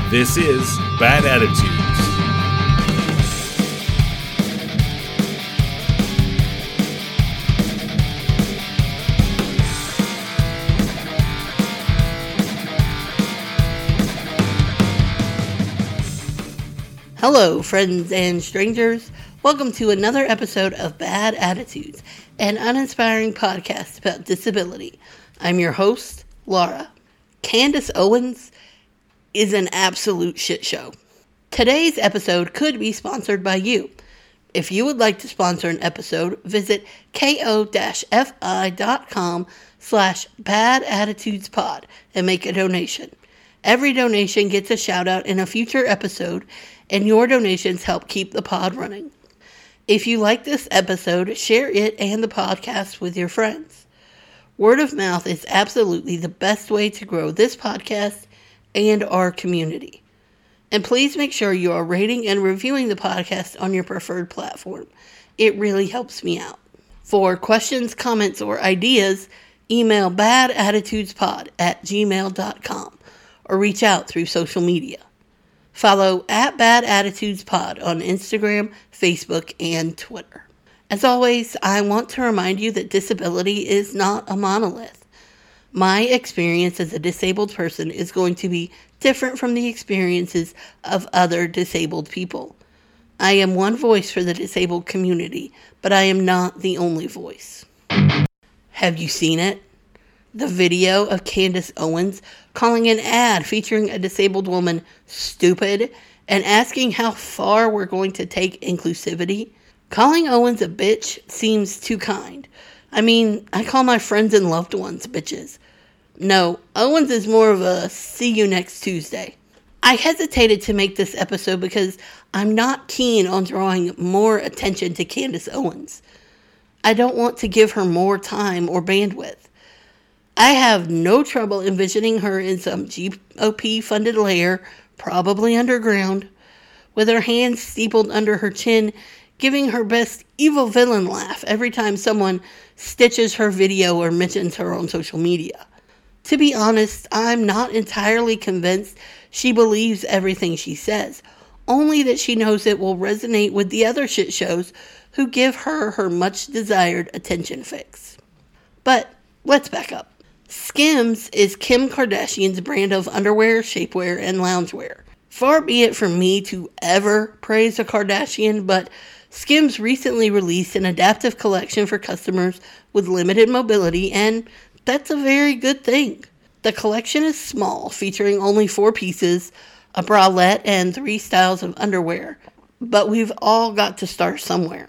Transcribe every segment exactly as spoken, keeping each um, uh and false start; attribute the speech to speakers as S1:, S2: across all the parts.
S1: This is Bad Attitudes.
S2: Hello, friends and strangers. Welcome to another episode of Bad Attitudes, an uninspiring podcast about disability. I'm your host, Laura. Candace Owens is an absolute shit show. Today's episode could be sponsored by you. If you would like to sponsor an episode, visit ko-fi.com slash badattitudespod and make a donation. Every donation gets a shout out in a future episode, and your donations help keep the pod running. If you like this episode, share it and the podcast with your friends. Word of mouth is absolutely the best way to grow this podcast and our community. And please make sure you are rating and reviewing the podcast on your preferred platform. It really helps me out. For questions, comments, or ideas, email badattitudespod at gmail dot com or reach out through social media. Follow at Bad Attitudes Pod on Instagram, Facebook, and Twitter. As always, I want to remind you that disability is not a monolith. My experience as a disabled person is going to be different from the experiences of other disabled people. I am one voice for the disabled community, but I am not the only voice. Have you seen it? The video of Candace Owens calling an ad featuring a disabled woman stupid and asking how far we're going to take inclusivity. Calling Owens a bitch seems too kind. I mean, I call my friends and loved ones bitches. No, Owens is more of a see you next Tuesday. I hesitated to make this episode because I'm not keen on drawing more attention to Candace Owens. I don't want to give her more time or bandwidth. I have no trouble envisioning her in some G O P-funded lair, probably underground, with her hands steepled under her chin, giving her best evil villain laugh every time someone stitches her video or mentions her on social media. To be honest, I'm not entirely convinced she believes everything she says, only that she knows it will resonate with the other shit shows who give her her much-desired attention fix. But let's back up. Skims is Kim Kardashian's brand of underwear, shapewear, and loungewear. Far be it from me to ever praise a Kardashian, but Skims recently released an adaptive collection for customers with limited mobility, and that's a very good thing. The collection is small, featuring only four pieces, a bralette, and three styles of underwear, but we've all got to start somewhere.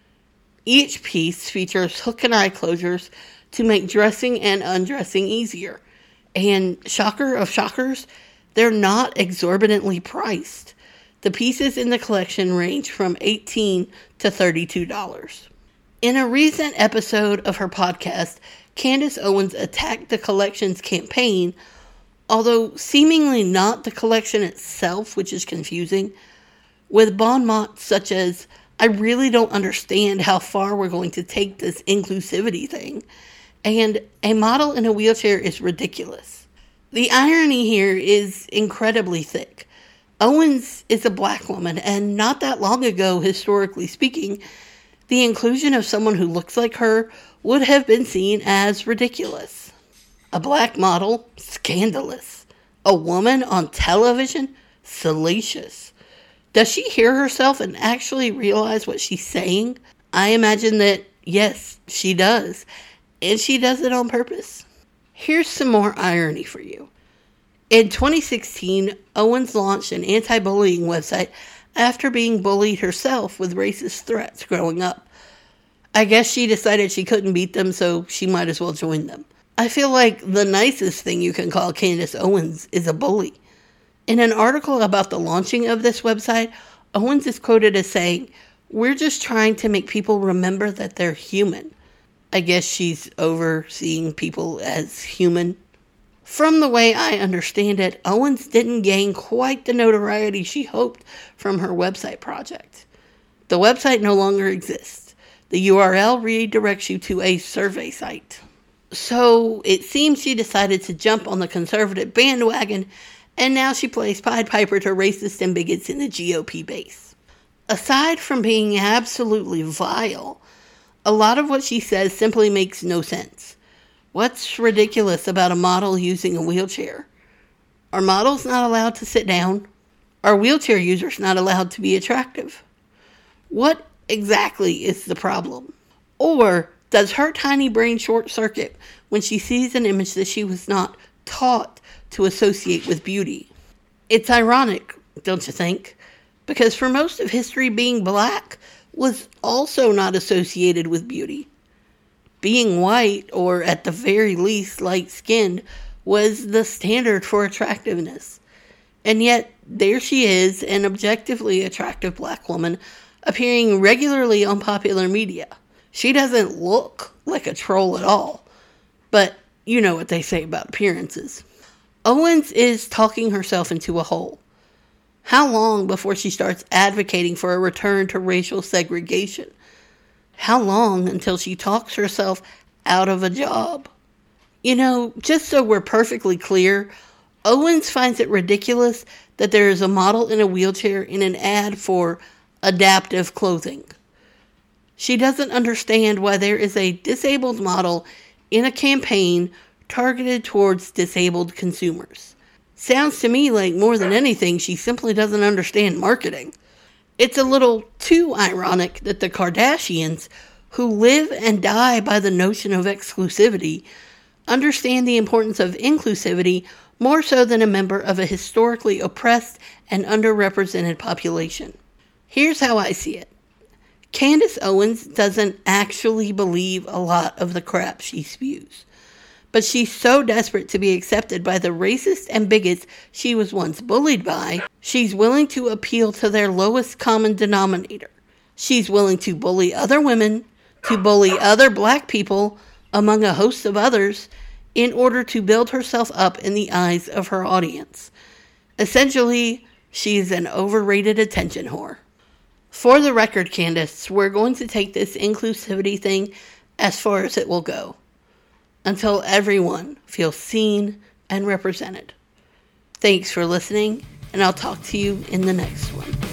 S2: Each piece features hook and eye closures to make dressing and undressing easier. And shocker of shockers, they're not exorbitantly priced. The pieces in the collection range from eighteen dollars to thirty-two dollars. In a recent episode of her podcast, Candace Owens attacked the collection's campaign, although seemingly not the collection itself, which is confusing, with bon mots such as, "I really don't understand how far we're going to take this inclusivity thing," and "a model in a wheelchair is ridiculous." The irony here is incredibly thick. Owens is a black woman, and not that long ago, historically speaking, the inclusion of someone who looks like her would have been seen as ridiculous. A black model? Scandalous. A woman on television? Salacious. Does she hear herself and actually realize what she's saying? I imagine that, yes, she does. And she does it on purpose. Here's some more irony for you. In twenty sixteen, Owens launched an anti-bullying website after being bullied herself with racist threats growing up. I guess she decided she couldn't beat them, so she might as well join them. I feel like the nicest thing you can call Candace Owens is a bully. In an article about the launching of this website, Owens is quoted as saying, "We're just trying to make people remember that they're human." I guess she's overseeing people as human. From the way I understand it, Owens didn't gain quite the notoriety she hoped from her website project. The website no longer exists. The U R L redirects you to a survey site. So it seems she decided to jump on the conservative bandwagon And now she plays Pied Piper to racists and bigots in the G O P base. Aside from being absolutely vile, a lot of what she says simply makes no sense. What's ridiculous about a model using a wheelchair? Are models not allowed to sit down? Are wheelchair users not allowed to be attractive? What exactly is the problem? Or does her tiny brain short circuit when she sees an image that she was not taught to associate with beauty? It's ironic, don't you think? Because for most of history, being black was also not associated with beauty. Being white, or at the very least light-skinned, was the standard for attractiveness. And yet, there she is, an objectively attractive black woman, appearing regularly on popular media. She doesn't look like a troll at all. But you know what they say about appearances. Owens is talking herself into a hole. How long before she starts advocating for a return to racial segregation? How long until she talks herself out of a job? You know, just so we're perfectly clear, Owens finds it ridiculous that there is a model in a wheelchair in an ad for adaptive clothing. She doesn't understand why there is a disabled model in a campaign targeted towards disabled consumers. Sounds to me like more than anything she simply doesn't understand marketing. It's a little too ironic that the Kardashians, who live and die by the notion of exclusivity, understand the importance of inclusivity more so than a member of a historically oppressed and underrepresented population. Here's how I see it. Candace Owens doesn't actually believe a lot of the crap she spews. But she's so desperate to be accepted by the racists and bigots she was once bullied by, she's willing to appeal to their lowest common denominator. She's willing to bully other women, to bully other black people, among a host of others, in order to build herself up in the eyes of her audience. Essentially, she's an overrated attention whore. For the record, Candace, we're going to take this inclusivity thing as far as it will go, until everyone feels seen and represented. Thanks for listening, and I'll talk to you in the next one.